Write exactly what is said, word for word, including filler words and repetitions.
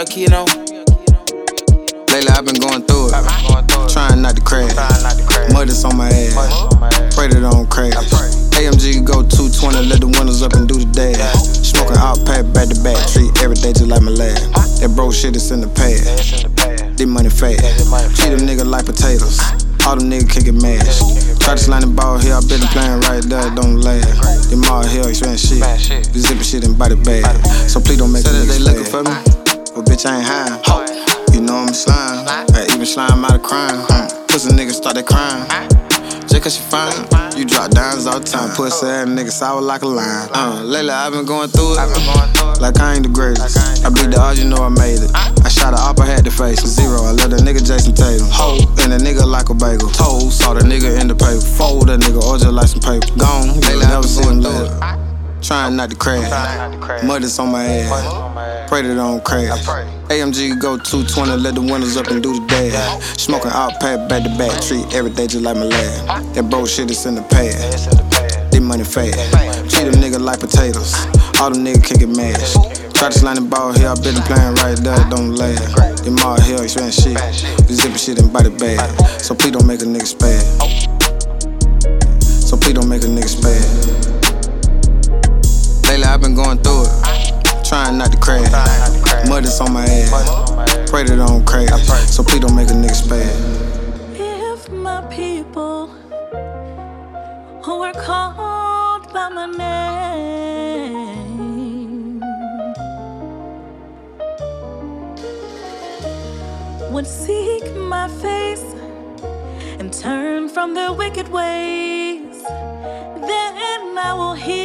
got key, you know? Lately I've been going through it, trying not to crash. Muddies on my ass, pray that I don't crash. A M G go two twenty, let the windows up and do the dash. Smoking out pack, back to back, treat every day just like my last. That broke shit is in the past, this money fast. Treat them niggas like potatoes, all them niggas kickin' mash. Try to slide the ball here, I been playing right there, don't last. Them all here, expand shit, you zippin' shit and body bag. So please don't make a nigga they looking for me, but bitch I ain't high. You know I'm slime, I even slime out of crime. Pussy niggas start that crime, just cause she fine. You drop downs all the time, pussy ass nigga sour like a lime. Uh, lately I've been going through it, like I ain't the greatest. I beat the odds, you know I made it. I shot her up, I had to face a zero. I left a nigga Jason Tatum, hoe, and a nigga like a bagel. Told, saw the nigga in the paper, fold that nigga or just like some paper. Gone, lately I never seen him live. Trying not to crash, muddies on my ass, pray that I don't crash. A M G go two twenty, let the windows up and do the dash. Smoking out pack, back to back, treat every day just like my last. That broke shit is in the past, this money fast. Treat them niggas like potatoes, all them niggas kickin' mash. Try to slide the ball here, I been playing right there, don't last. Them all here, expand shit, you zippin' shit and body bag. So please don't make a nigga spaz. So please don't make a nigga spaz. Lately I've been going through it, trying not to crash. Muddies on my ass, pray that I don't crash. So please don't make a nigga spaz. If my people who were called by my name would seek my face and turn from their wicked ways, then I will hear